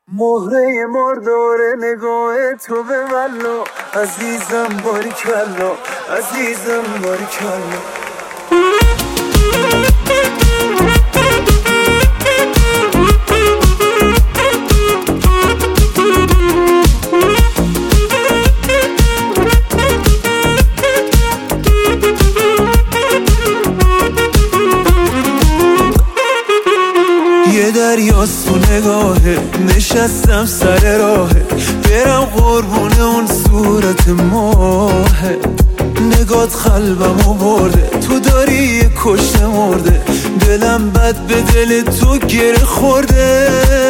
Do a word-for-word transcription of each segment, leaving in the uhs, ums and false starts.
مهره مردار نگاه تو به والله عزیزم باریکلا عزیزم باریکلا یه دریاست تو نگاهه نشستم سر راهه برم قربون اون صورت ماهه نگات قلبمو برده تو داری یه کشته مرده دلم بد به دل تو گره خورده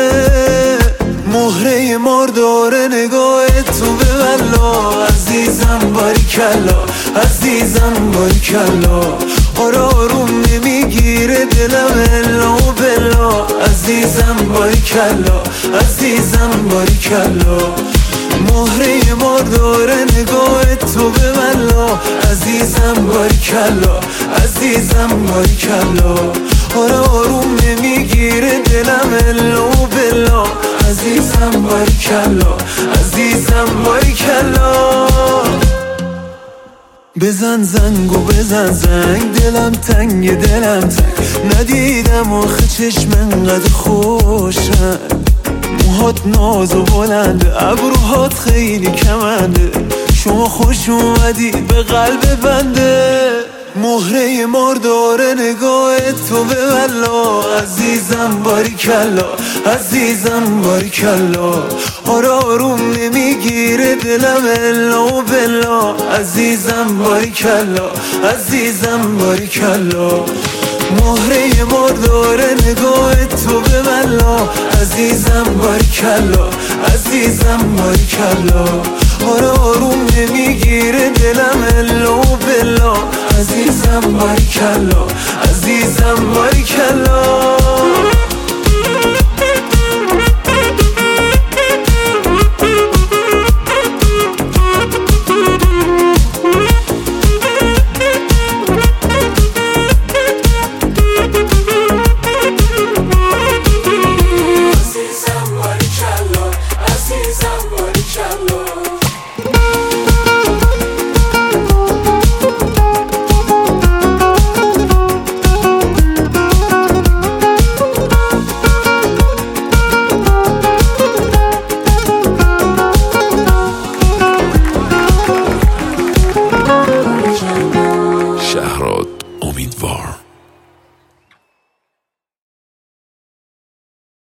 مهره مارداره نگاه تو به والله عزیزم باریکلا عزیزم باریکلا آره آروم نمیگیره دلم الا و بلا عزیزم باریکلا عزیزم باریکلا مهره مارداره نگاه تو به والله عزیزم باریکلا عزیزم باریکلا آره آروم نمیگیره دلم الا و بلا عزیزم باریکلا عزیزم باریکلا بزن زنگو بزن زنگ دلم تنگ دلم تنگ ندیدم آخه چشم انقدر خوشن موهات ناز و بلنده ابروهات خیلی کمنده شما خوش اومدی به قلب بنده مهره مارداره نگاه تو به والله عزیزم باریکلا عزیزم باریکلا آره آروم نمیگیره دلم الا و بلا عزیزم باریکلا عزیزم باریکلا مهره مارداره نگاه تو به والله عزیزم باریکلا عزیزم باریکلا آره آروم نمیگیره دلم الا و بلا عزیزم باریکلا عزیزم باریکلا